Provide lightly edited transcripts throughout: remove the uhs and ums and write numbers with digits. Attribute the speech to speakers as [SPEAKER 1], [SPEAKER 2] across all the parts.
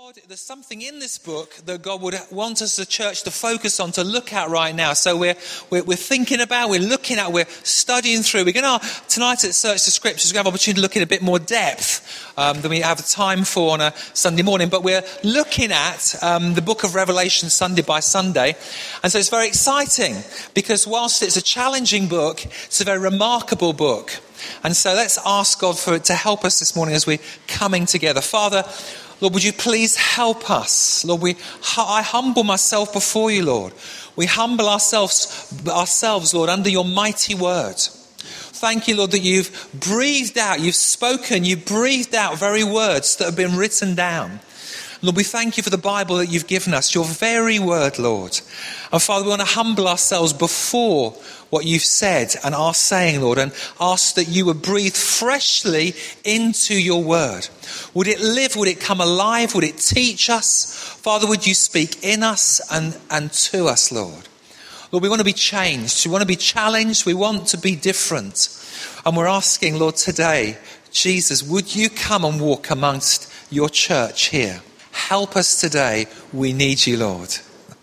[SPEAKER 1] there's something in this book that God would want us as a church to focus on, to look at right now. So we're thinking about, we're looking at, we're studying through. We're going to, tonight at Search the Scriptures, we have an opportunity to look in a bit more depth than we have time for on a Sunday morning. But we're looking at the book of Revelation Sunday by Sunday. And so it's very exciting because whilst it's a challenging book, it's a very remarkable book. And so let's ask God to help us this morning as we're coming together. Father, Lord, would you please help us? Lord, I humble myself before you, Lord. We humble ourselves, Lord, under your mighty word. Thank you, Lord, that you've breathed out, you've spoken, you've breathed out very words that have been written down. Lord, we thank you for the Bible that you've given us, your very word, Lord. And Father, we want to humble ourselves before what you've said and are saying, Lord, and ask that you would breathe freshly into your word. Would it live? Would it come alive? Would it teach us? Father, would you speak in us and to us, Lord? Lord, we want to be changed. We want to be challenged. We want to be different. And we're asking, Lord, today, Jesus, would you come and walk amongst your church here? Help us today. We need you, Lord.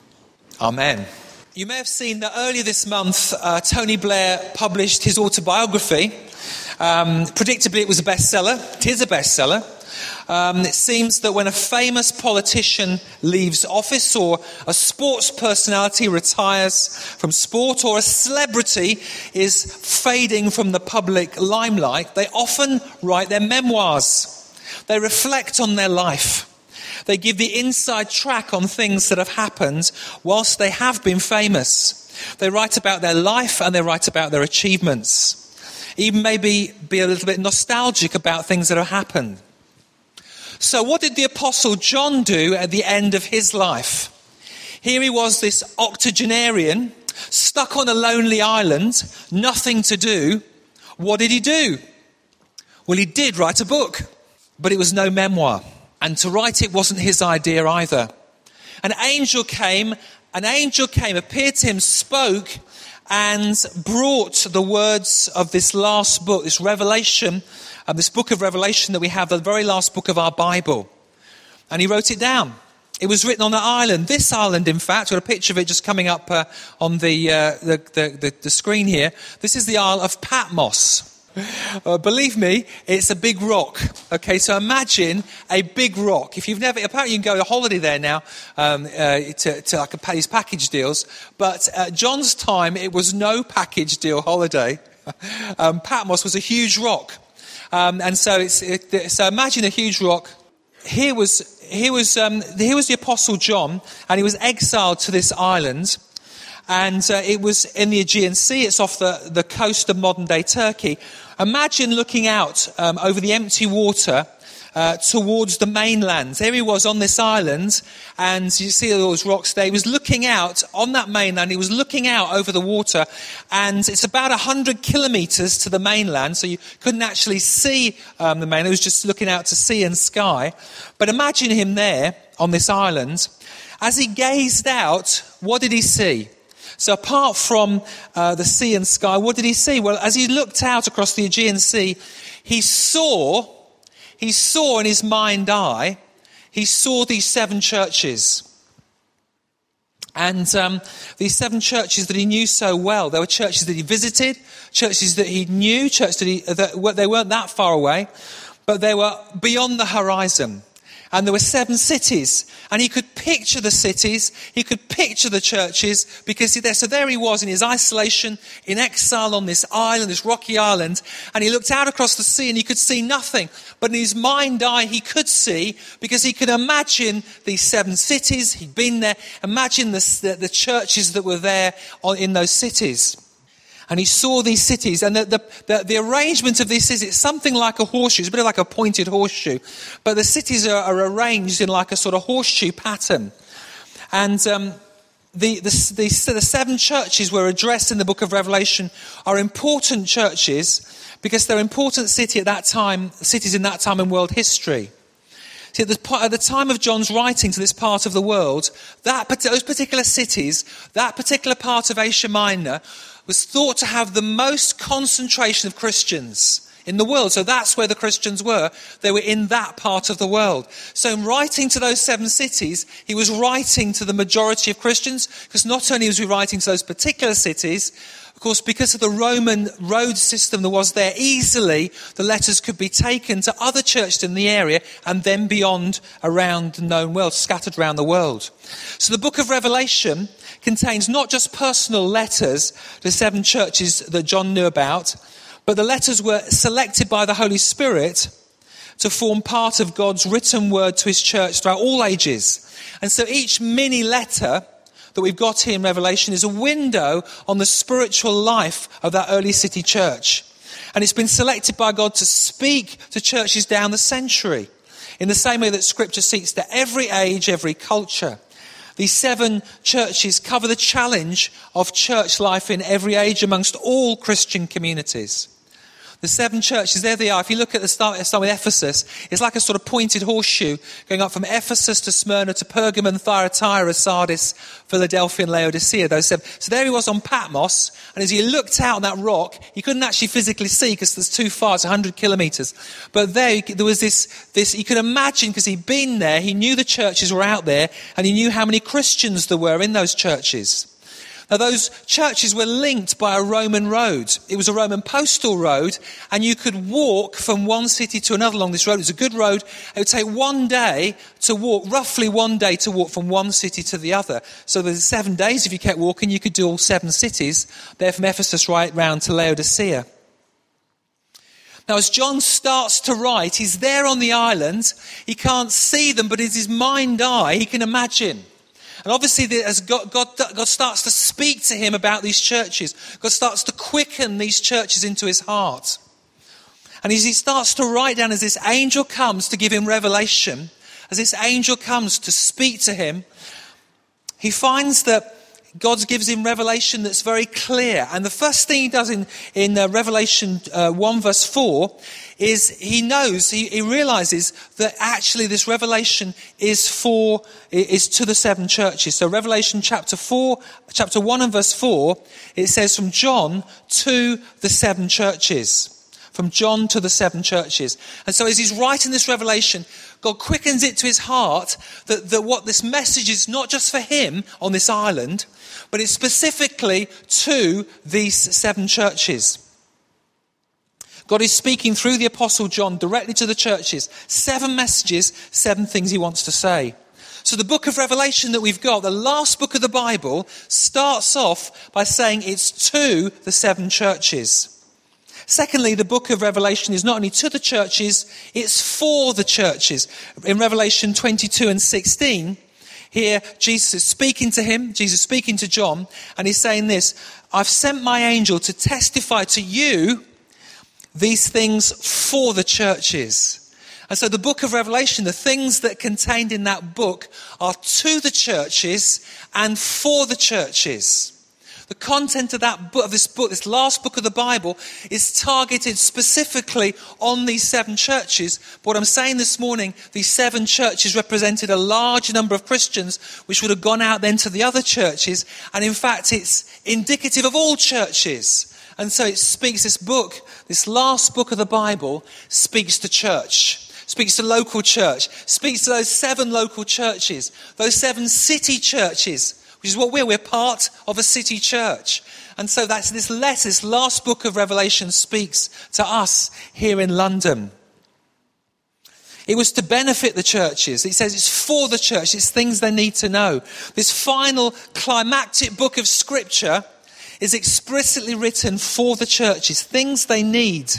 [SPEAKER 1] Amen. You may have seen that earlier this month, Tony Blair published his autobiography. Predictably, it was a bestseller. It is a bestseller. It seems that when a famous politician leaves office, or a sports personality retires from sport, or a celebrity is fading from the public limelight, they often write their memoirs. They reflect on their life. They give the inside track on things that have happened whilst they have been famous. They write about their life and they write about their achievements. Even maybe be a little bit nostalgic about things that have happened. So what did the Apostle John do at the end of his life? Here he was, this octogenarian, stuck on a lonely island, nothing to do. What did he do? Well, he did write a book, but it was no memoir. And to write it wasn't his idea either. An angel came, appeared to him, spoke, and brought the words of this last book, this Revelation, this book of Revelation that we have, the very last book of our Bible. And he wrote it down. It was written on an island. This island, in fact, got a picture of it just coming up on the screen here. This is the Isle of Patmos. Believe me, it's a big rock. Okay, so imagine a big rock. If you've never, apparently you can go on a holiday there now to like these package deals. But at John's time, it was no package deal holiday. Patmos was a huge rock, and so so imagine a huge rock. Here was the Apostle John, and he was exiled to this island. And it was in the Aegean Sea. It's off the coast of modern-day Turkey. Imagine looking out over the empty water towards the mainland. There he was on this island, and you see all those rocks there. He was looking out on that mainland. He was looking out over the water, and it's about 100 kilometres to the mainland, so you couldn't actually see the mainland. He was just looking out to sea and sky. But imagine him there on this island. As he gazed out, what did he see? So apart from the sea and sky, what did he see? Well, as he looked out across the Aegean Sea, he saw in his mind's eye, he saw these 7 churches. And these 7 churches that he knew so well, there were churches that he visited, churches that he knew, churches that they weren't that far away, but they were beyond the horizon. And there were 7 cities, and he could picture the cities, he could picture the churches, because there he was in his isolation, in exile on this island, this rocky island, and he looked out across the sea and he could see nothing. But in his mind's eye he could see, because he could imagine these 7 cities, he'd been there, imagine the churches that were there in those cities. And he saw these cities, and the arrangement of these cities, it's something like a horseshoe. It's a bit like a pointed horseshoe. But the cities are arranged in like a sort of horseshoe pattern. And the 7 churches were addressed in the book of Revelation are important churches because they're important cities in that time in world history. See, at the time of John's writing to this part of the world, those particular cities, that particular part of Asia Minor, was thought to have the most concentration of Christians in the world. So that's where the Christians were. They were in that part of the world. So in writing to those 7 cities, he was writing to the majority of Christians, because not only was he writing to those particular cities, of course, because of the Roman road system that was there, easily the letters could be taken to other churches in the area and then beyond around the known world, scattered around the world. So the book of Revelation contains not just personal letters to 7 churches that John knew about, but the letters were selected by the Holy Spirit to form part of God's written word to his church throughout all ages. And so each mini letter that we've got here in Revelation is a window on the spiritual life of that early city church. And it's been selected by God to speak to churches down the century, in the same way that Scripture speaks to every age, every culture. These 7 churches cover the challenge of church life in every age amongst all Christian communities. The 7 churches, there they are. If you look at the start with Ephesus, it's like a sort of pointed horseshoe going up from Ephesus to Smyrna to Pergamon, Thyatira, Sardis, Philadelphia and Laodicea. Those 7. So there he was on Patmos, and as he looked out on that rock, he couldn't actually physically see because it's too far, it's 100 kilometres. But there was this, you could imagine, because he'd been there, he knew the churches were out there, and he knew how many Christians there were in those churches. Now, those churches were linked by a Roman road. It was a Roman postal road, and you could walk from one city to another along this road. It was a good road. It would take roughly one day to walk from one city to the other. So there's 7 days if you kept walking, you could do all 7 cities, there from Ephesus right round to Laodicea. Now, as John starts to write, he's there on the island. He can't see them, but in his mind's eye, he can imagine. And obviously, as God starts to speak to him about these churches, God starts to quicken these churches into his heart. And as he starts to write down, as this angel comes to give him revelation, as this angel comes to speak to him, he finds that God gives him revelation that's very clear. And the first thing he does in Revelation 1 verse 4 is he realizes that actually this revelation is to the 7 churches. So Revelation chapter 1 and verse 4, it says from John to the 7 churches. From John to the 7 churches. And so as he's writing this revelation, God quickens it to his heart that what this message is not just for him on this island, but it's specifically to these 7 churches. God is speaking through the Apostle John directly to the churches. 7 messages, 7 things he wants to say. So the book of Revelation that we've got, the last book of the Bible, starts off by saying it's to the 7 churches. Secondly, the book of Revelation is not only to the churches, it's for the churches. In Revelation 22 and 16, here Jesus is speaking to John, and he's saying this, I've sent my angel to testify to you these things for the churches. And so the book of Revelation, the things that are contained in that book are to the churches and for the churches. The content of this last book of the Bible, is targeted specifically on these 7 churches. But what I'm saying this morning, these 7 churches represented a large number of Christians, which would have gone out then to the other churches. And in fact, it's indicative of all churches. And so it speaks, this last book of the Bible, speaks to church. Speaks to local church. Speaks to those 7 local churches. Those 7 city churches. Which is what we're part of a city church. And so that's this letter, this last book of Revelation speaks to us here in London. It was to benefit the churches. It says it's for the church. It's things they need to know. This final climactic book of Scripture is explicitly written for the churches. Things they need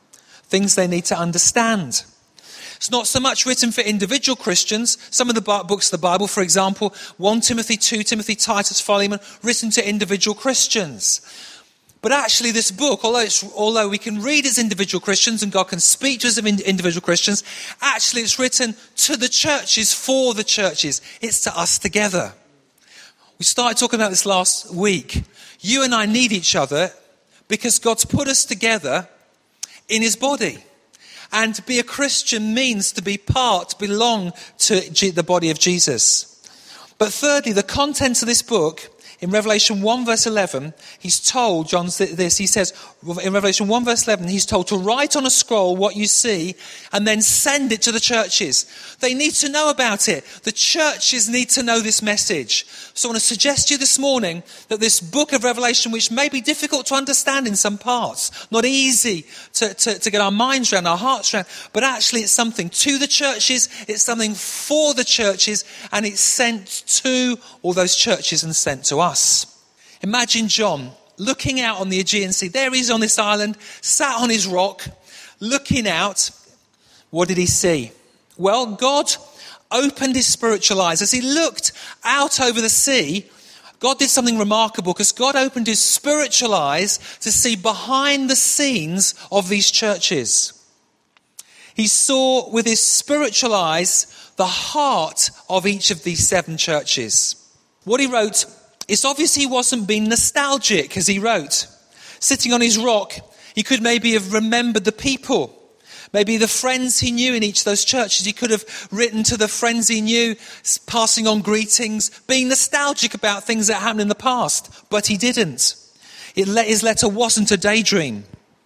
[SPEAKER 1] to understand. It's not so much written for individual Christians. Some of the books of the Bible, for example, 1 Timothy, 2 Timothy, Titus, Philemon, written to individual Christians. But actually this book, although we can read as individual Christians and God can speak to us as individual Christians, actually it's written to the churches, for the churches. It's to us together. We started talking about this last week. You and I need each other because God's put us together in his body. And to be a Christian means to belong to the body of Jesus. But thirdly, the content of this book in Revelation 1 verse 11, he's told, John this, he says, in Revelation 1 verse 11, he's told to write on a scroll what you see and then send it to the churches. They need to know about it. The churches need to know this message. So I want to suggest to you this morning that this book of Revelation, which may be difficult to understand in some parts, not easy to get our minds around, our hearts around, but actually it's something to the churches, it's something for the churches, and it's sent to all those churches and sent to us. Imagine John looking out on the Aegean Sea. There he is on this island, sat on his rock, looking out. What did he see? Well, God opened his spiritual eyes. As he looked out over the sea, God did something remarkable because God opened his spiritual eyes to see behind the scenes of these churches. He saw with his spiritual eyes the heart of each of these 7 churches. What he wrote, it's obvious he wasn't being nostalgic as he wrote. Sitting on his rock, he could maybe have remembered the people, maybe the friends he knew in each of those churches. He could have written to the friends he knew, passing on greetings, being nostalgic about things that happened in the past, but he didn't. His letter wasn't a daydream.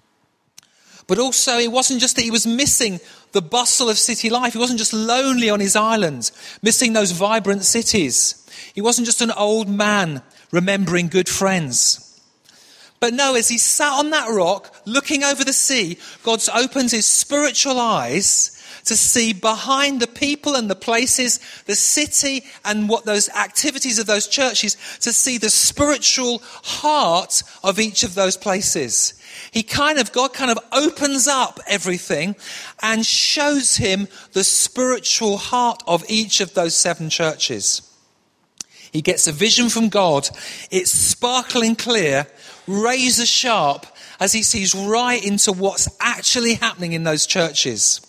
[SPEAKER 1] But also, it wasn't just that he was missing the bustle of city life. He wasn't just lonely on his island, missing those vibrant cities. He wasn't just an old man remembering good friends. But no, as he sat on that rock, looking over the sea, God opens his spiritual eyes to see behind the people and the places, the city and what those activities of those churches, to see the spiritual heart of each of those places. God kind of opens up everything and shows him the spiritual heart of each of those 7 churches. He gets a vision from God. It's sparkling clear, razor sharp, as he sees right into what's actually happening in those churches.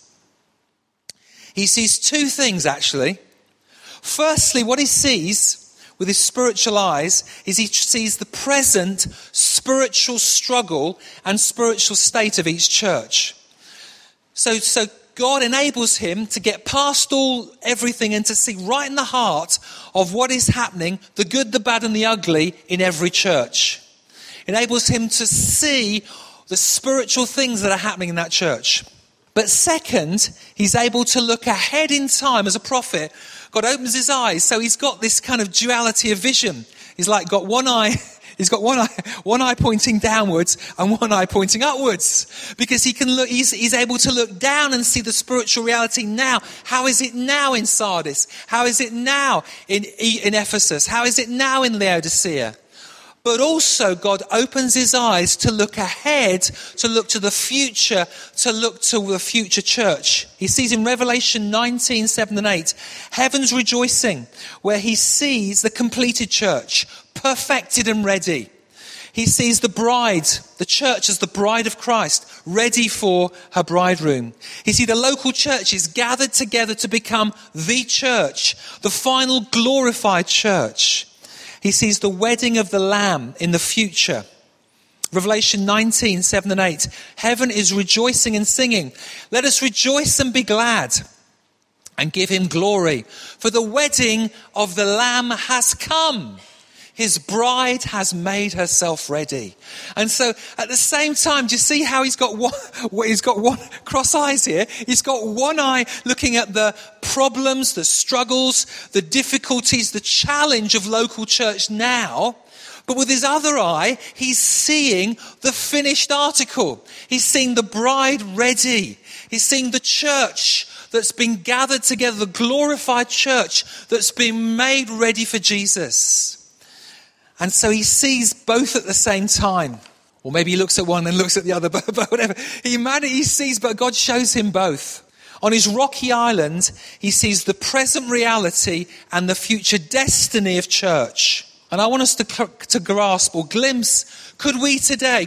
[SPEAKER 1] He sees 2 things, actually. Firstly, what he sees with his spiritual eyes is he sees the present spiritual struggle and spiritual state of each church. So God enables him to get past everything and to see right in the heart of what is happening, the good, the bad and the ugly in every church. Enables him to see the spiritual things that are happening in that church. But second, he's able to look ahead in time as a prophet. God opens his eyes, so he's got this kind of duality of vision. He's like got one eye, he's got one eye pointing downwards and one eye pointing upwards. Because he can look, he's able to look down and see the spiritual reality now. How is it now in Sardis? How is it now in Ephesus? How is it now in Laodicea? But also God opens his eyes to look ahead, to look to the future, to look to the future church. He sees in Revelation 19, 7 and 8, heaven's rejoicing, where he sees the completed church, perfected and ready. He sees the bride, the church as the bride of Christ, ready for her bridegroom. He sees the local churches gathered together to become the church, the final glorified church. He sees the wedding of the Lamb in the future. Revelation 19, 7 and 8. Heaven is rejoicing and singing. Let us rejoice and be glad and give him glory. For the wedding of the Lamb has come. His bride has made herself ready. And so at the same time, do you see how he's got one cross eyes here? He's got one eye looking at the problems, the struggles, the difficulties, the challenge of local church now. But with his other eye, he's seeing the finished article. He's seeing the bride ready. He's seeing the church that's been gathered together, the glorified church that's been made ready for Jesus. And so he sees both at the same time. Or maybe he looks at one and looks at the other, but whatever. He sees, but God shows him both. On his rocky island, he sees the present reality and the future destiny of church. And I want us to grasp or glimpse, could we today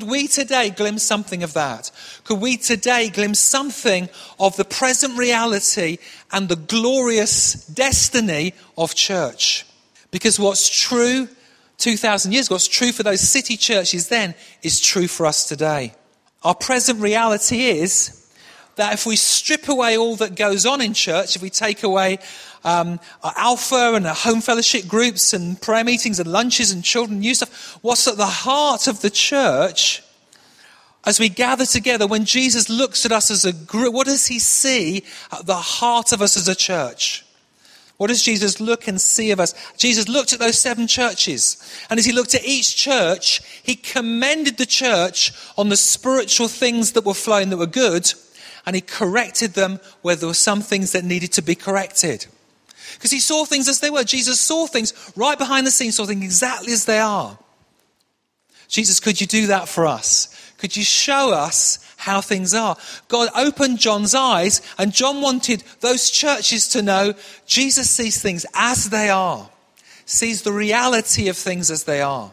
[SPEAKER 1] glimpse something of that? Could we today glimpse something of the present reality and the glorious destiny of church? Because what's true 2,000 years ago, what's true for those city churches then is true for us today. Our present reality is that if we strip away all that goes on in church, if we take away Alpha and home fellowship groups and prayer meetings and lunches and children and youth stuff. What's at the heart of the church as we gather together, when Jesus looks at us as a group, what does he see at the heart of us as a church? What does Jesus look and see of us? Jesus looked at those 7 churches, and as he looked at each church, he commended the church on the spiritual things that were flowing that were good, and he corrected them where there were some things that needed to be corrected. Because he saw things as they were. Jesus saw things right behind the scenes, saw things exactly as they are. Jesus, could you do that for us? Could you show us how things are? God opened John's eyes, and John wanted those churches to know Jesus sees things as they are, sees the reality of things as they are.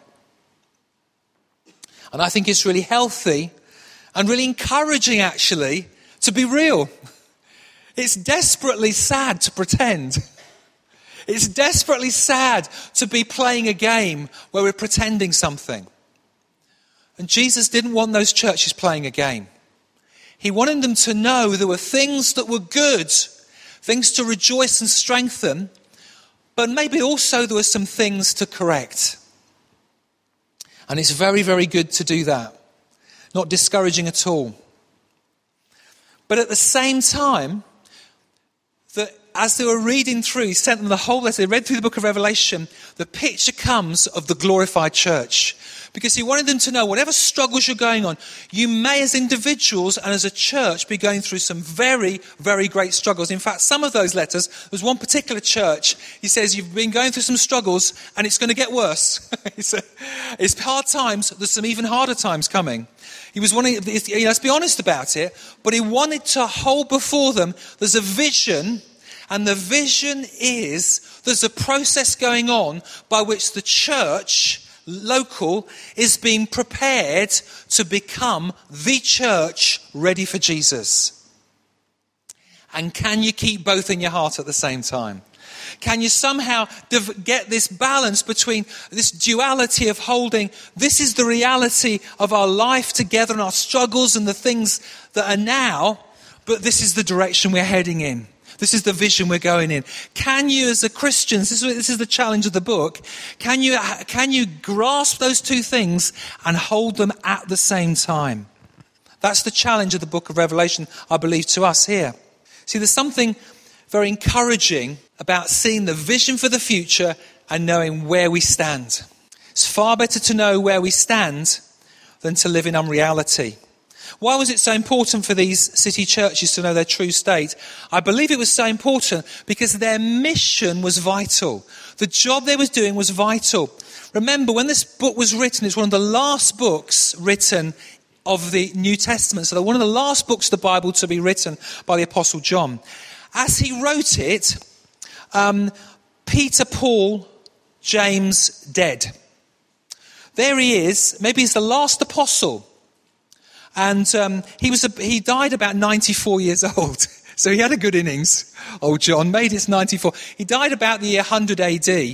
[SPEAKER 1] And I think it's really healthy and really encouraging, actually, to be real. It's desperately sad to pretend. It's desperately sad to be playing a game where we're pretending something. And Jesus didn't want those churches playing a game. He wanted them to know there were things that were good, things to rejoice and strengthen, but maybe also there were some things to correct. And it's very, very good to do that. Not discouraging at all. But at the same time, that as they were reading through, he sent them the whole letter, they read through the book of Revelation, the picture comes of the glorified church. Because he wanted them to know whatever struggles you're going on, you may as individuals and as a church be going through some very, very great struggles. In fact, some of those letters, there's one particular church, he says, you've been going through some struggles and it's going to get worse. He said, it's hard times, there's some even harder times coming. He was wanting, let's be honest about it, but he wanted to hold before them, there's a vision, and the vision is there's a process going on by which the church local is being prepared to become the church ready for Jesus. And can you keep both in your heart at the same time? Can you somehow get this balance between this duality of holding, this is the reality of our life together and our struggles and the things that are now, but this is the direction we're heading in. This is the vision we're going in. Can you, as a Christian, this is the challenge of the book, can you grasp those two things and hold them at the same time? That's the challenge of the book of Revelation, I believe, to us here. See, there's something very encouraging about seeing the vision for the future and knowing where we stand. It's far better to know where we stand than to live in unreality. Why was it so important for these city churches to know their true state? I believe it was so important because their mission was vital. The job they were doing was vital. Remember, when this book was written, it's one of the last books written of the New Testament. So one of the last books of the Bible to be written by the Apostle John. As he wrote it, Peter, Paul, James, dead. There he is. Maybe he's the last apostle. And he died about 94 years old. So he had a good innings, old John. Made it 94. He died about the year 100 AD.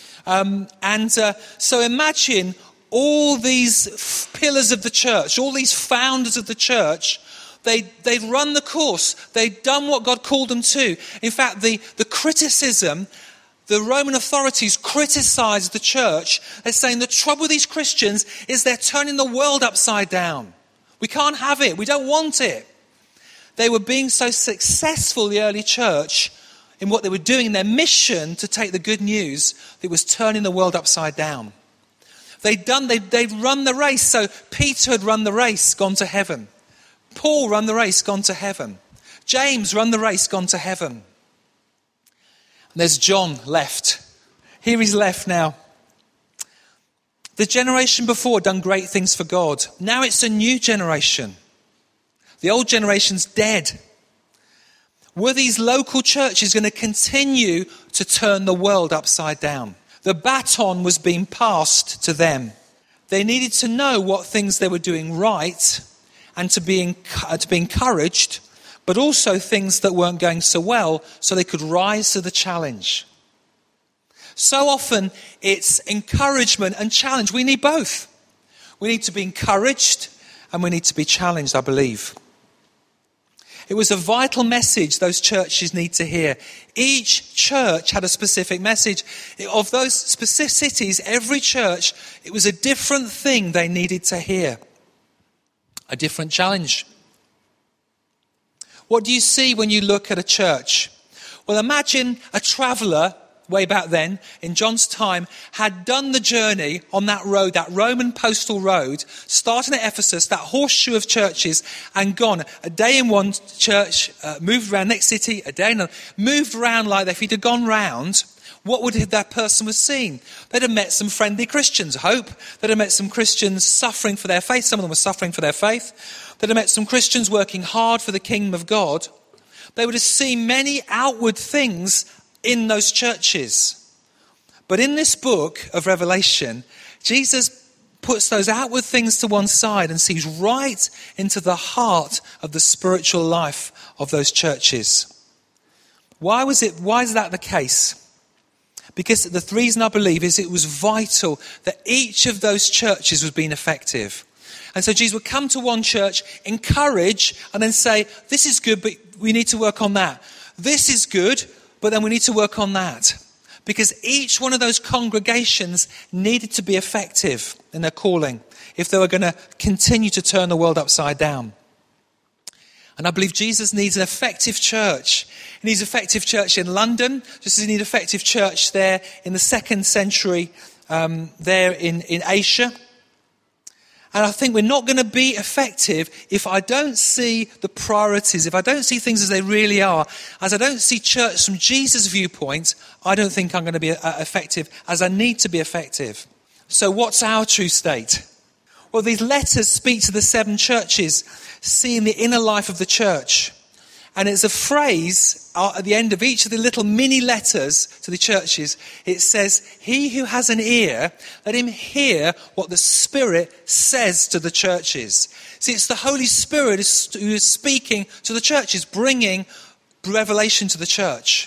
[SPEAKER 1] So imagine all these pillars of the church, all these founders of the church, they'd run the course. They'd done what God called them to. In fact, the criticism, the Roman authorities criticized the church. They're saying the trouble with these Christians is they're turning the world upside down. We can't have it. We don't want it. They were being so successful, the early church, in what they were doing, in their mission to take the good news, that was turning the world upside down. They'd run the race. So Peter had run the race, gone to heaven. Paul run the race, gone to heaven. James run the race, gone to heaven. And there's John left. Here he's left now. The generation before had done great things for God. Now it's a new generation. The old generation's dead. Were these local churches going to continue to turn the world upside down? The baton was being passed to them. They needed to know what things they were doing right and to be encouraged, but also things that weren't going so well so they could rise to the challenge. So often it's encouragement and challenge. We need both. We need to be encouraged and we need to be challenged, I believe. It was a vital message those churches need to hear. Each church had a specific message. Of those specific cities, every church, it was a different thing they needed to hear. A different challenge. What do you see when you look at a church? Well, imagine a traveller way back then, in John's time, had done the journey on that road, that Roman postal road, starting at Ephesus, that horseshoe of churches, and gone. A day in one church, moved around next city, a day in another, moved around like that. If he'd have gone round, what would that person have seen? They'd have met some friendly Christians, hope. They'd have met some Christians suffering for their faith. Some of them were suffering for their faith. They'd have met some Christians working hard for the kingdom of God. They would have seen many outward things in those churches. But in this book of Revelation, Jesus puts those outward things to one side and sees right into the heart of the spiritual life of those churches. Why is that the case? Because the reason I believe is it was vital that each of those churches was being effective. And so Jesus would come to one church, encourage, and then say, this is good, but we need to work on that. This is good, but then we need to work on that. Because each one of those congregations needed to be effective in their calling if they were going to continue to turn the world upside down. And I believe Jesus needs an effective church. He needs an effective church in London, just as he needs an effective church there in the 2nd century, there in Asia. And I think we're not going to be effective if I don't see the priorities, if I don't see things as they really are. As I don't see church from Jesus' viewpoint, I don't think I'm going to be effective as I need to be effective. So what's our true state? Well, these letters speak to the 7 churches, seeing the inner life of the church. And it's a phrase at the end of each of the little mini letters to the churches. It says, he who has an ear, let him hear what the Spirit says to the churches. See, it's the Holy Spirit who is speaking to the churches, bringing revelation to the church.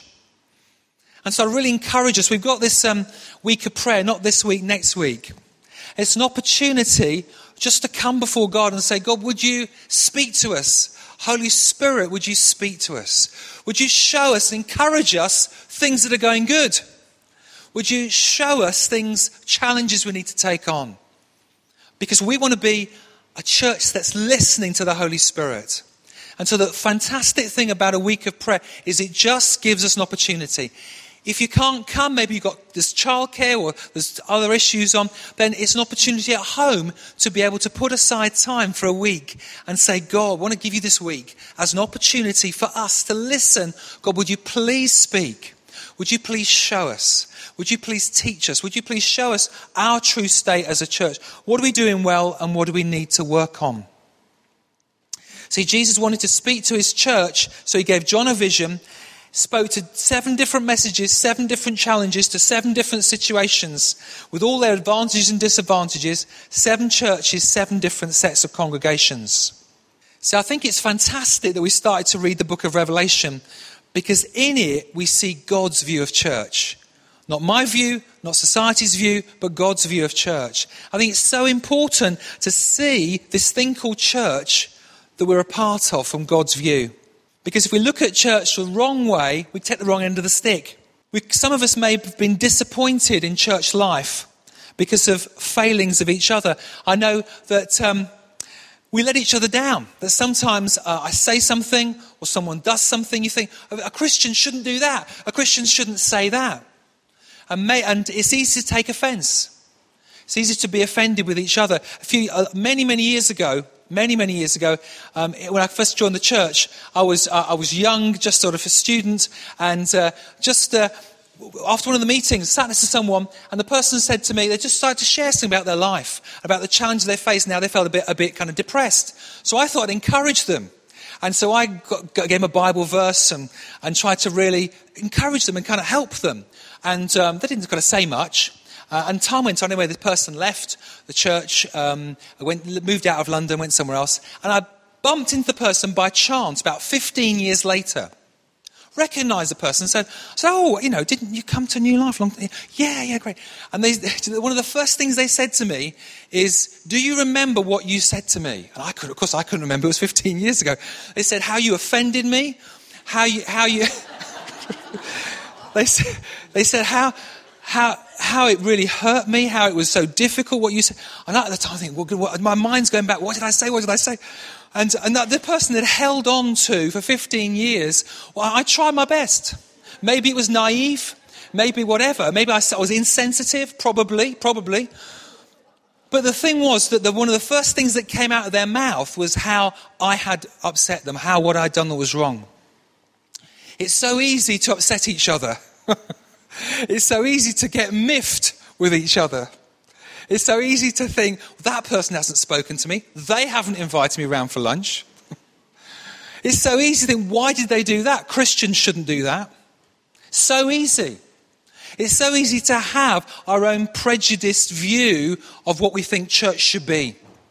[SPEAKER 1] And so I really encourage us. We've got this week of prayer, not this week, next week. It's an opportunity just to come before God and say, God, would you speak to us? Holy Spirit, would you speak to us? Would you show us, encourage us, things that are going good? Would you show us challenges we need to take on? Because we want to be a church that's listening to the Holy Spirit. And so the fantastic thing about a week of prayer is it just gives us an opportunity. If you can't come, maybe you've got this childcare or there's other issues on, then it's an opportunity at home to be able to put aside time for a week and say, God, I want to give you this week as an opportunity for us to listen. God, would you please speak? Would you please show us? Would you please teach us? Would you please show us our true state as a church? What are we doing well and what do we need to work on? See, Jesus wanted to speak to his church, so he gave John a vision, spoke to 7 different messages, 7 different challenges to 7 different situations with all their advantages and disadvantages, 7 churches, 7 different sets of congregations. So I think it's fantastic that we started to read the book of Revelation because in it we see God's view of church. Not my view, not society's view, but God's view of church. I think it's so important to see this thing called church that we're a part of from God's view. Because if we look at church the wrong way, we take the wrong end of the stick. Some of us may have been disappointed in church life because of failings of each other. I know that we let each other down. That sometimes I say something or someone does something, you think, a Christian shouldn't do that. A Christian shouldn't say that. And it's easy to take offence. It's easy to be offended with each other. Many years ago, when I first joined the church, I was young, just sort of a student, and after one of the meetings, sat next to someone, and the person said to me, they just started to share something about their life, about the challenges they faced. Now they felt a bit kind of depressed. So I thought I'd encourage them. And so I gave them a Bible verse and tried to really encourage them and kind of help them. And they didn't kind of say much. And time went on anyway. The person left the church, moved out of London, went somewhere else. And I bumped into the person by chance about 15 years later. Recognise the person. So, oh, didn't you come to New Life long? Yeah, great. And one of the first things they said to me is, do you remember what you said to me? And I couldn't remember. It was 15 years ago. They said how you offended me, how you. they said how it really hurt me, how it was so difficult what you said. And at the time I think, well, my mind's going back. What did I say? And the person that held on to for 15 years, well, I tried my best. Maybe it was naive, maybe whatever. Maybe I was insensitive, probably. But the thing was that one of the first things that came out of their mouth was how I had upset them, what I'd done that was wrong. It's so easy to upset each other. It's so easy to get miffed with each other. It's so easy to think, that person hasn't spoken to me. They haven't invited me around for lunch. It's so easy to think, why did they do that? Christians shouldn't do that. So easy. It's so easy to have our own prejudiced view of what we think church should be.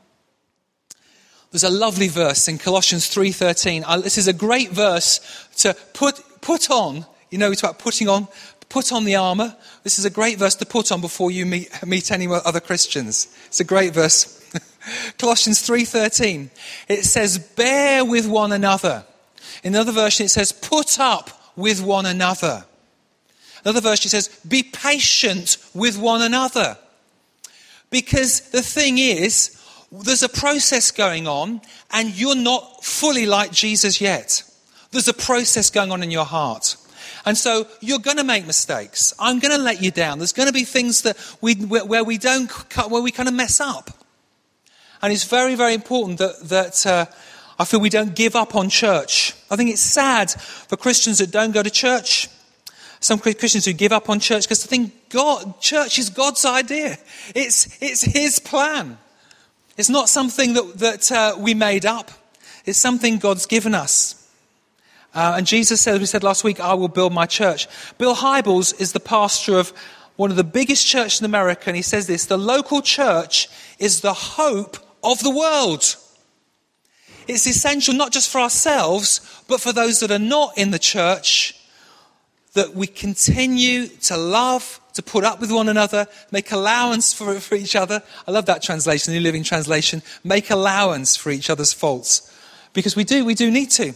[SPEAKER 1] There's a lovely verse in Colossians 3:13. This is a great verse to put on. It's about put on the armour. This is a great verse to put on before you meet any other Christians. It's a great verse. Colossians 3:13. It says, bear with one another. In another version it says, put up with one another. Another version says, be patient with one another. Because the thing is, there's a process going on and you're not fully like Jesus yet. There's a process going on in your heart. And so you're going to make mistakes. I'm going to let you down. There's going to be things that where we kind of mess up. And it's very, very important that I feel we don't give up on church. I think it's sad for Christians that don't go to church. Some Christians who give up on church because they think church is God's idea. It's His plan. It's not something that we made up. It's something God's given us. And Jesus said, as we said last week, I will build my church. Bill Hybels is the pastor of one of the biggest churches in America, and he says this, the local church is the hope of the world. It's essential not just for ourselves, but for those that are not in the church, that we continue to love, to put up with one another, make allowance for each other. I love that translation, the New Living Translation. Make allowance for each other's faults. Because we do need to.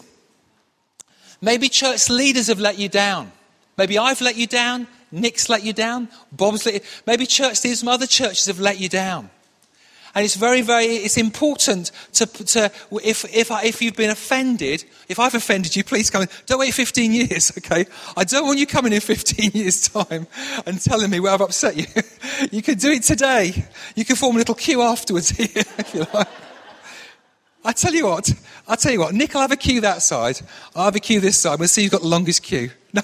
[SPEAKER 1] Maybe church leaders have let you down. Maybe I've let you down. Nick's let you down. Bob's let you down. Maybe church leaders from other churches have let you down. And it's very, it's important to if you've been offended, if I've offended you, please come in. Don't wait 15 years, okay? I don't want you coming in 15 years' time and telling me where I've upset you. You can do it today. You can form a little queue afterwards here, if you like. I'll tell you what, Nick will have a queue that side, I'll have a queue this side, we'll see who's got the longest queue. No.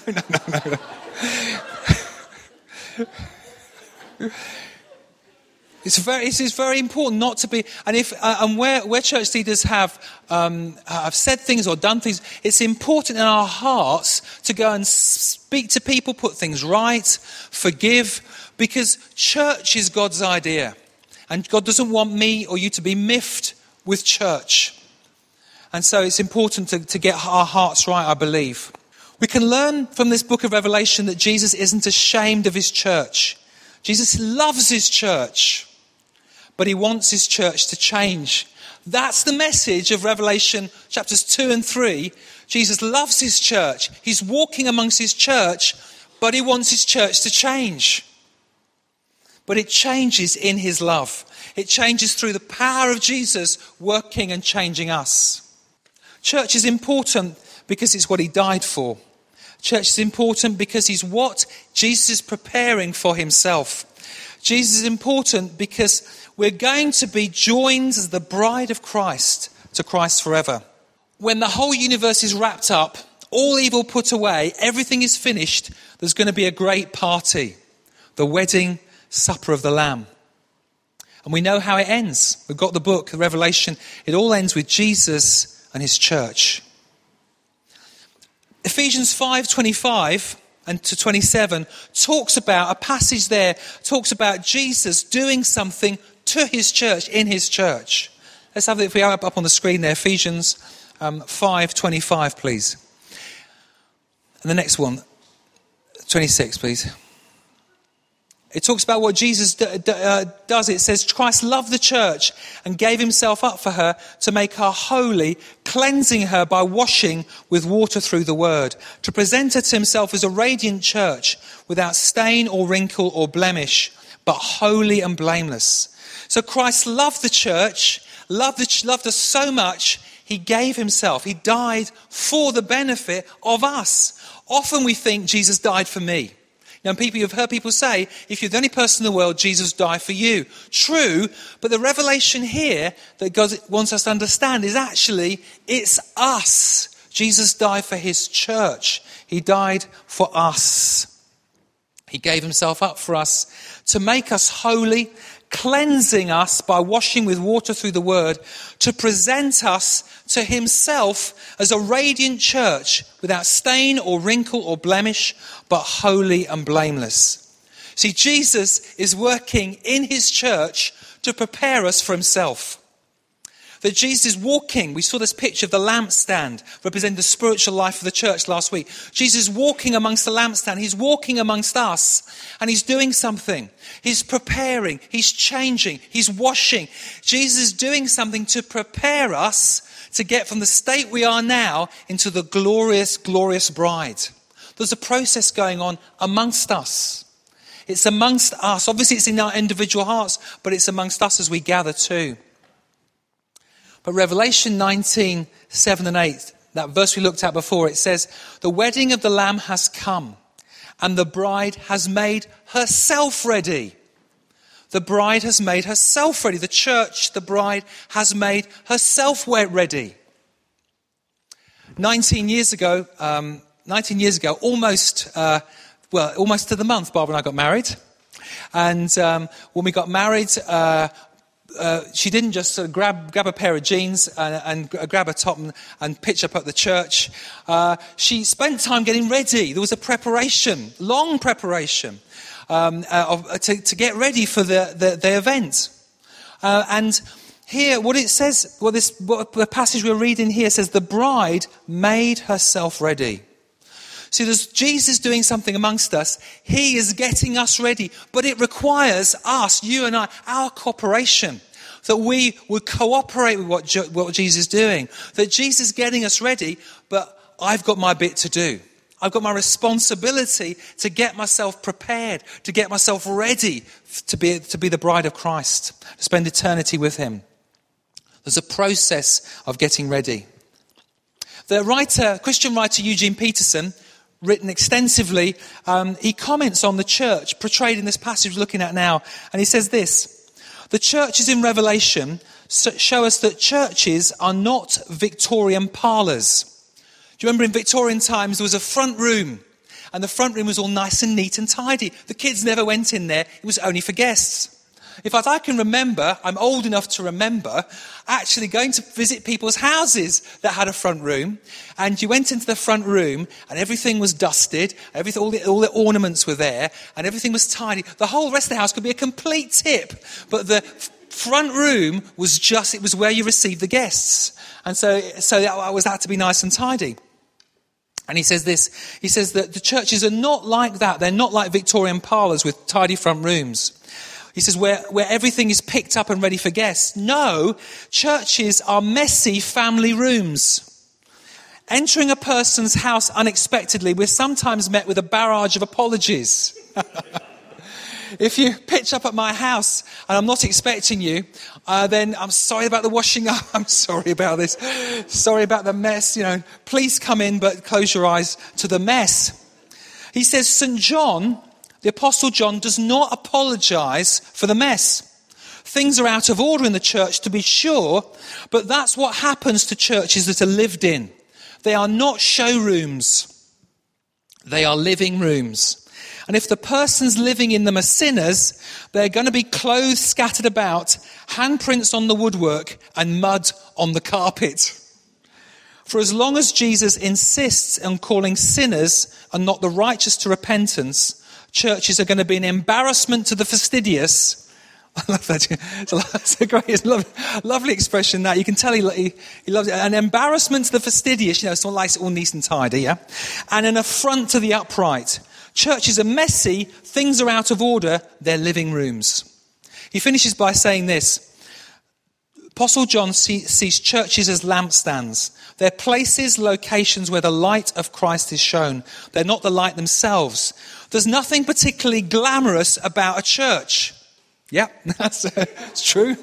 [SPEAKER 1] It's very important not to be, and where church leaders have said things or done things, it's important in our hearts to go and speak to people, put things right, forgive, because church is God's idea. And God doesn't want me or you to be miffed with church. And so it's important to get our hearts right, I believe. We can learn from this book of Revelation that Jesus isn't ashamed of his church. Jesus loves his church, but he wants his church to change. That's the message of Revelation chapters 2 and 3. Jesus loves his church. He's walking amongst his church, but he wants his church to change. But it changes in his love. It changes through the power of Jesus working and changing us. Church is important because it's what he died for. Church is important because he's what Jesus is preparing for himself. Jesus is important because we're going to be joined as the bride of Christ to Christ forever. When the whole universe is wrapped up, all evil put away, everything is finished, there's going to be a great party. The wedding supper of the Lamb. And we know how it ends. We've got the book, the Revelation. It all ends with Jesus and his church. Ephesians 5:25 and to 27 talks about, a passage there talks about Jesus doing something to his church, in his church. Let's have it, if we have it up on the screen there, Ephesians 5:25, please. And the next one, 26, please. It talks about what Jesus does. It says, Christ loved the church and gave himself up for her to make her holy, cleansing her by washing with water through the word, to present her to himself as a radiant church without stain or wrinkle or blemish, but holy and blameless. So Christ loved the church, loved us so much, he gave himself. He died for the benefit of us. Often we think Jesus died for me. Now, you've heard people say, if you're the only person in the world, Jesus died for you. True, but the revelation here that God wants us to understand is actually, it's us. Jesus died for his church. He died for us. He gave himself up for us to make us holy, cleansing us by washing with water through the word, to present us to himself as a radiant church without stain or wrinkle or blemish, but holy and blameless. See, Jesus is working in his church to prepare us for himself. That Jesus is walking, we saw this picture of the lampstand representing the spiritual life of the church last week. Jesus is walking amongst the lampstand, he's walking amongst us, and he's doing something. He's preparing, he's changing, he's washing. Jesus is doing something to prepare us to get from the state we are now into the glorious, glorious bride. There's a process going on amongst us. It's amongst us. Obviously, it's in our individual hearts, but it's amongst us as we gather too. But Revelation 19, 7 and 8, that verse we looked at before, it says, the wedding of the Lamb has come, and the bride has made herself ready. The bride has made herself ready. The church, the bride, has made herself ready. 19 years ago, almost to the month, Barbara and I got married. And when we got married, she didn't just sort of grab a pair of jeans and grab a top and pitch up at the church. She spent time getting ready. There was a preparation, long preparation, to get ready for the event. And here, what it says, what the passage we're reading here says, the bride made herself ready. See, there's Jesus doing something amongst us. He is getting us ready. But it requires us, you and I, our cooperation. That we would cooperate with what Jesus is doing. That Jesus is getting us ready, but I've got my bit to do. I've got my responsibility to get myself prepared, to get myself ready to be the bride of Christ, to spend eternity with him. There's a process of getting ready. The Christian writer Eugene Peterson, written extensively, he comments on the church portrayed in this passage we're looking at now. And he says this, the churches in Revelation show us that churches are not Victorian parlours. Do you remember in Victorian times there was a front room, and the front room was all nice and neat and tidy. The kids never went in there, it was only for guests. In fact, I can remember, I'm old enough to remember, actually going to visit people's houses that had a front room, and you went into the front room and everything was dusted, all the ornaments were there, and everything was tidy. The whole rest of the house could be a complete tip, but the front room was it was where you received the guests. And so that was had to be nice and tidy. And he says that the churches are not like that. They're not like Victorian parlours with tidy front rooms. He says where everything is picked up and ready for guests. No, churches are messy family rooms. Entering a person's house unexpectedly, we're sometimes met with a barrage of apologies. If you pitch up at my house and I'm not expecting you, then I'm sorry about the washing up. I'm sorry about this. Sorry about the mess. Please come in, but close your eyes to the mess. He says St. John, the Apostle John, does not apologize for the mess. Things are out of order in the church, to be sure, but that's what happens to churches that are lived in. They are not showrooms. They are living rooms. And if the persons living in them are sinners, they're going to be clothes scattered about, handprints on the woodwork, and mud on the carpet. For as long as Jesus insists on calling sinners and not the righteous to repentance, churches are going to be an embarrassment to the fastidious I love that. It's a great, it's a lovely expression that. You can tell he loves it. An embarrassment to the fastidious, someone likes it all neat and tidy, yeah? And an affront to the upright. Churches are messy, things are out of order, they're living rooms. He finishes by saying this. Apostle John sees churches as lampstands. They're places, locations where the light of Christ is shown. They're not the light themselves. There's nothing particularly glamorous about a church. Yeah, it's true.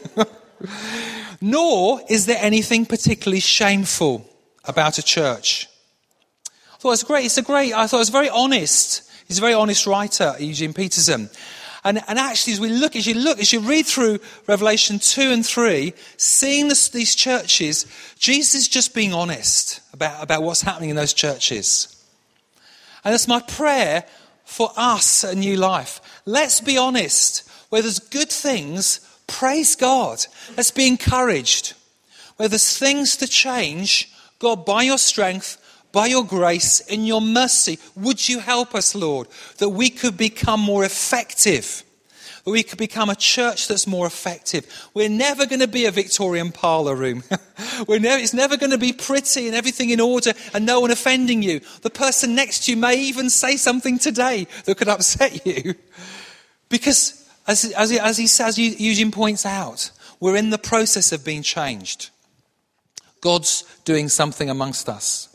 [SPEAKER 1] Nor is there anything particularly shameful about a church. I thought it was great. I thought it was very honest. He's a very honest writer, Eugene Peterson. And actually, as you read through Revelation 2 and 3, seeing these churches, Jesus is just being honest about what's happening in those churches. And that's my prayer for us at New Life. Let's be honest. Where there's good things, praise God. Let's be encouraged. Where there's things to change, God, by your strength, by your grace, in your mercy, would you help us, Lord, that we could become more effective, that we could become a church that's more effective. We're never going to be a Victorian parlour room. It's never going to be pretty and everything in order and no one offending you. The person next to you may even say something today that could upset you. Because, as he says, Eugene points out, we're in the process of being changed. God's doing something amongst us.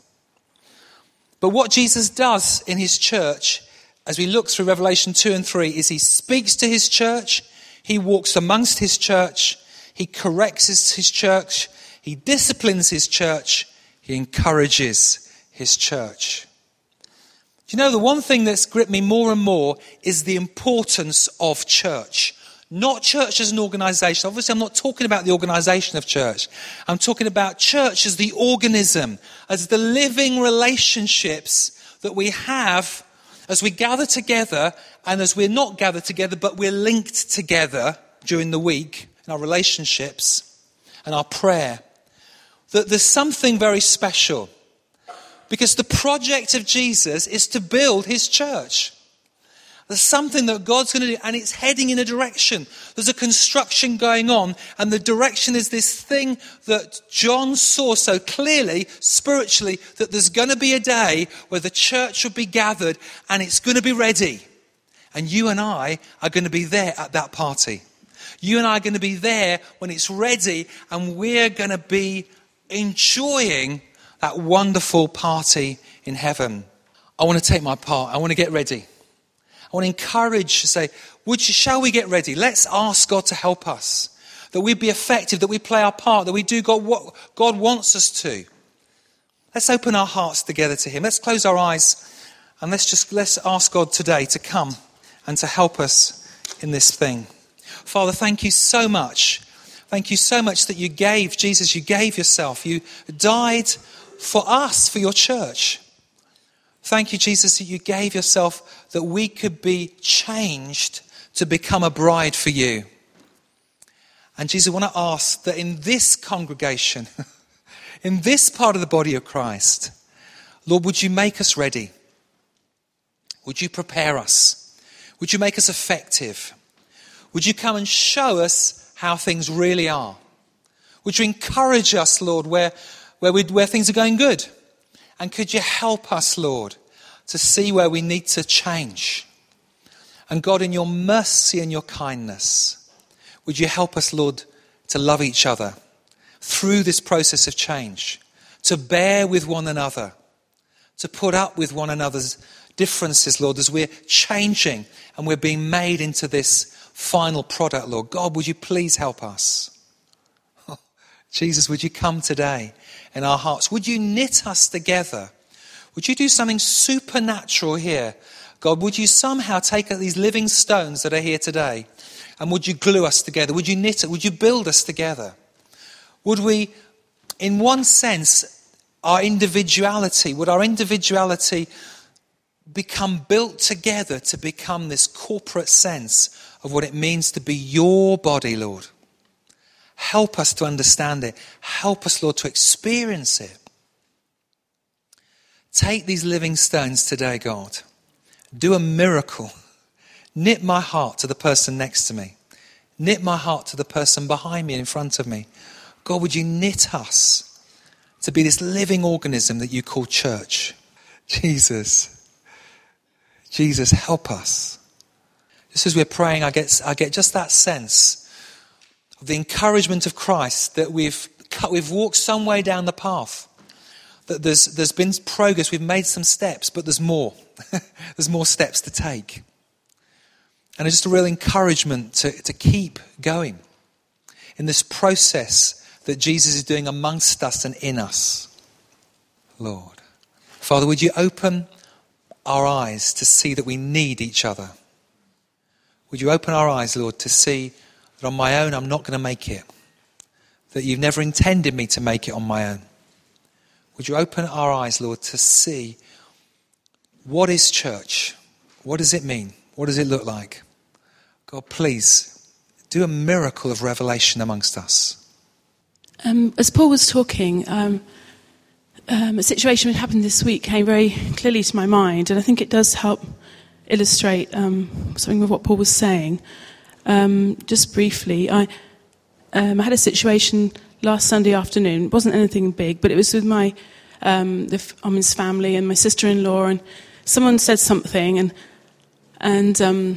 [SPEAKER 1] But what Jesus does in his church, as we look through Revelation 2 and 3, is he speaks to his church, he walks amongst his church, he corrects his church, he disciplines his church, he encourages his church. Do you know, the one thing that's gripped me more and more is the importance of church. Not church as an organisation. Obviously, I'm not talking about the organisation of church. I'm talking about church as the organism, as the living relationships that we have as we gather together, and as we're not gathered together, but we're linked together during the week in our relationships and our prayer. That there's something very special. Because the project of Jesus is to build his church. There's something that God's going to do, and it's heading in a direction. There's a construction going on, and the direction is this thing that John saw so clearly, spiritually, that there's going to be a day where the church will be gathered, and it's going to be ready. And you and I are going to be there at that party. You and I are going to be there when it's ready, and we're going to be enjoying that wonderful party in heaven. I want to take my part. I want to get ready. I want to encourage, say, shall we get ready? Let's ask God to help us. That we be effective, that we play our part, that we do what God wants us to. Let's open our hearts together to him. Let's close our eyes and let's ask God today to come and to help us in this thing. Father, thank you so much. Thank you so much that you gave, Jesus, you gave yourself. You died for us, for your church. Thank you, Jesus, that you gave yourself that we could be changed to become a bride for you. And Jesus, I want to ask that in this congregation, in this part of the body of Christ, Lord, would you make us ready? Would you prepare us? Would you make us effective? Would you come and show us how things really are? Would you encourage us, Lord, where things are going good? And could you help us, Lord, to see where we need to change? And God, in your mercy and your kindness, would you help us, Lord, to love each other through this process of change, to bear with one another, to put up with one another's differences, Lord, as we're changing and we're being made into this final product, Lord. God, would you please help us? Oh, Jesus, would you come today in our hearts? Would you knit us together? Would you do something supernatural here? God, would you somehow take these living stones that are here today and would you glue us together? Would you knit it? Would you build us together? Would we, in one sense, would our individuality become built together to become this corporate sense of what it means to be your body, Lord? Help us to understand it. Help us, Lord, to experience it. Take these living stones today, God. Do a miracle. Knit my heart to the person next to me. Knit my heart to the person behind me and in front of me. God, would you knit us to be this living organism that you call church? Jesus, help us. Just as we're praying, I get just that sense of the encouragement of Christ that we've walked some way down the path. That there's been progress, we've made some steps, but there's more. There's more steps to take. And it's just a real encouragement to keep going in this process that Jesus is doing amongst us and in us. Lord. Father, would you open our eyes to see that we need each other? Would you open our eyes, Lord, to see that on my own I'm not going to make it? That you've never intended me to make it on my own. Would you open our eyes, Lord, to see what is church? What does it mean? What does it look like? God, please do a miracle of revelation amongst us.
[SPEAKER 2] As Paul was talking, a situation that happened this week came very clearly to my mind, and I think it does help illustrate something of what Paul was saying. Just briefly, I had a situation last Sunday afternoon. It wasn't anything big, but it was with my Armin's family and my sister-in-law, and someone said something, and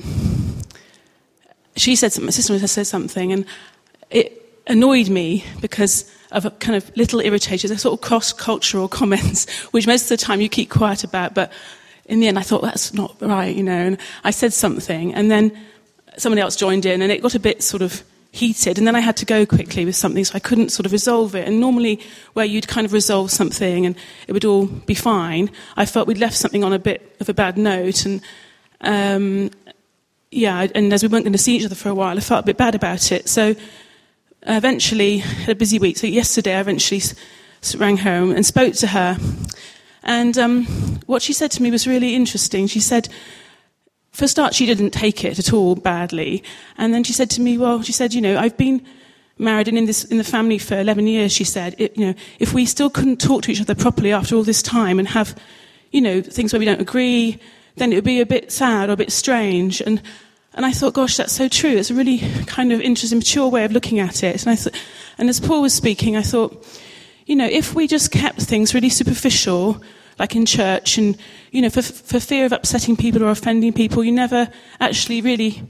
[SPEAKER 2] she said something, my sister-in-law said something, and it annoyed me because of a kind of little irritations, a sort of cross-cultural comments, which most of the time you keep quiet about, but in the end I thought, that's not right, and I said something, and then somebody else joined in, and it got a bit sort of heated, and then I had to go quickly with something, so I couldn't sort of resolve it. And normally, where you'd kind of resolve something and it would all be fine, I felt we'd left something on a bit of a bad note, and and as we weren't going to see each other for a while, I felt a bit bad about it. So eventually, had a busy week. So yesterday, I eventually rang home and spoke to her, and what she said to me was really interesting. She said, for a start, she didn't take it at all badly. And then she said to me, I've been married and in the family for 11 years, she said, if we still couldn't talk to each other properly after all this time and have, things where we don't agree, then it would be a bit sad or a bit strange. And I thought, gosh, that's so true. It's a really kind of interesting, mature way of looking at it. And as Paul was speaking, I thought, if we just kept things really superficial, like in church, and, for fear of upsetting people or offending people, you never actually really,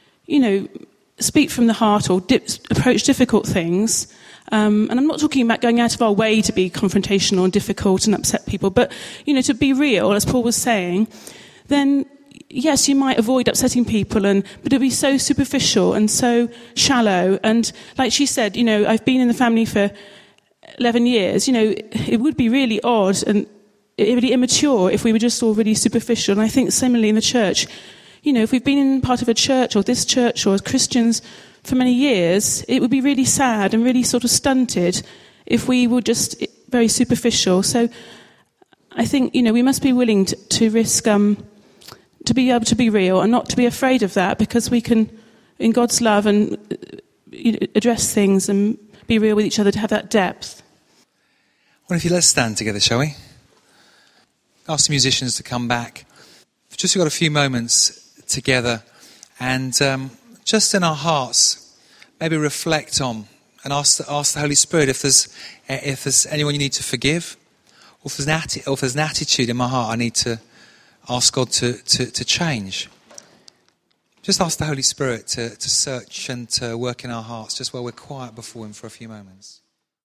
[SPEAKER 2] speak from the heart or approach difficult things. And I'm not talking about going out of our way to be confrontational and difficult and upset people, but, to be real, as Paul was saying, then, yes, you might avoid upsetting people, but it'll be so superficial and so shallow. And like she said, I've been in the family for 11 years, it would be really odd and really immature if we were just all really superficial. And I think similarly in the church, if we've been in part of a church or this church or as Christians for many years, it would be really sad and really sort of stunted if we were just very superficial. So I think, we must be willing to risk, to be able to be real and not to be afraid of that, because we can, in God's love, and address things and be real with each other to have that depth.
[SPEAKER 1] Well, if you let's stand together, shall we? Ask the musicians to come back. We've just got a few moments together, and just in our hearts, maybe reflect on and ask the Holy Spirit if there's anyone you need to forgive, or if there's an attitude in my heart I need to ask God to change. Just ask the Holy Spirit to search and to work in our hearts just while we're quiet before Him for a few moments.